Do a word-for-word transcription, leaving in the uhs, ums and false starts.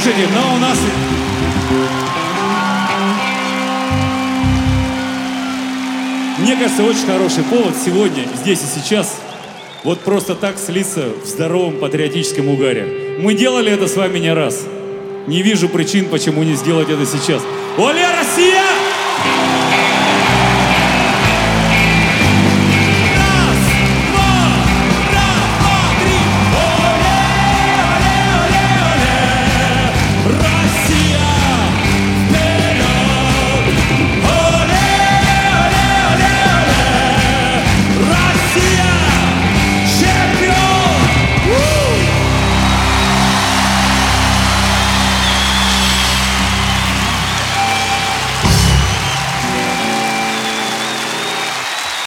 Слушайте, но у нас... Мне кажется, очень хороший повод сегодня, здесь и сейчас, вот просто так слиться в здоровом патриотическом угаре. Мы делали это с вами не раз. Не вижу причин, почему не сделать это сейчас. Оле, Россия!